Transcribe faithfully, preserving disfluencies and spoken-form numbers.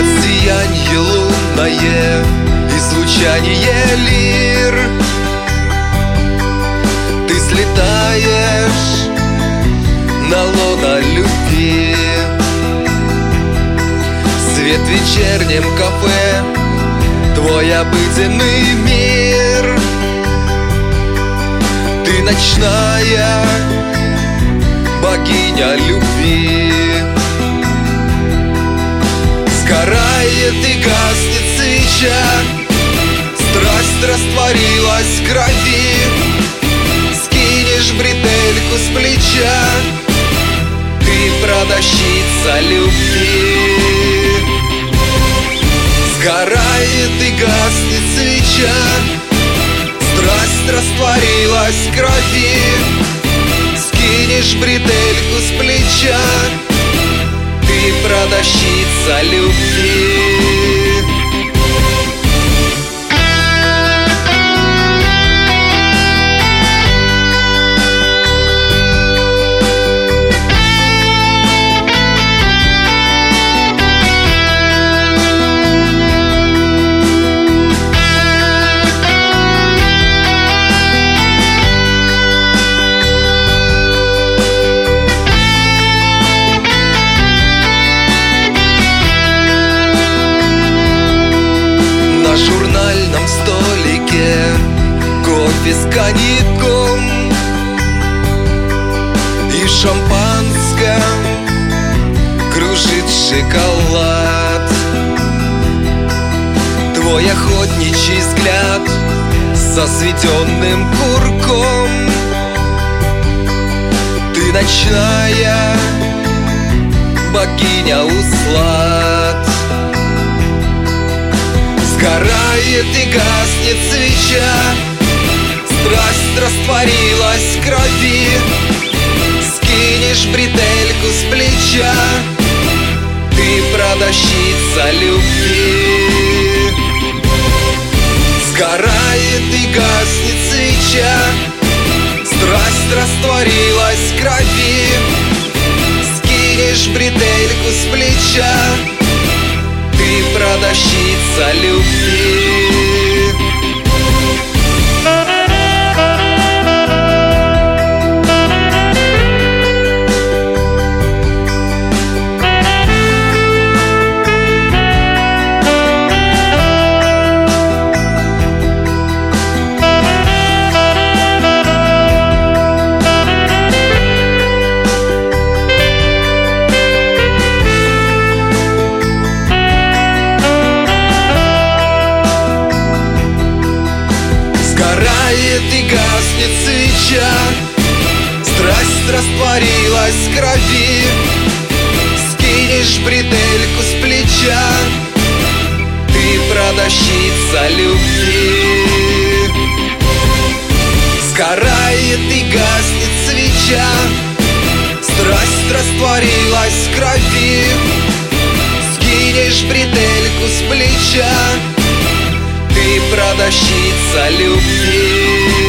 Под сиянье лунное и звучание лир ты слетаешь на лоно любви. Свет в вечернем кафе, твой обыденный мир. Ты ночная богиня любви. Сгорает и гаснет свеча, страсть растворилась в крови. Скинешь бретельку с плеча, ты продавщица любви. Сгорает и гаснет свеча, страсть растворилась в крови. Скинешь бретельку с плеча, ты продавщица любви. На журнальном столике кофе с коньяком и шампанское кружит шоколад. Твой охотничий взгляд со светенным курком. Ты ночная богиня услад. Сгорает и гаснет свеча, страсть растворилась в крови. Скинешь бретельку с плеча, ты продавщица любви. Сгорает и гаснет свеча, страсть растворилась в крови. Скинешь бретельку с плеча, ты продавщица любви. Сгорает и гаснет свеча, страсть растворилась в крови. Скинешь бретельку с плеча, ты продавщица любви. Сгорает и гаснет свеча, страсть растворилась в крови. Скинешь бретельку с плеча, ты продавщица любви.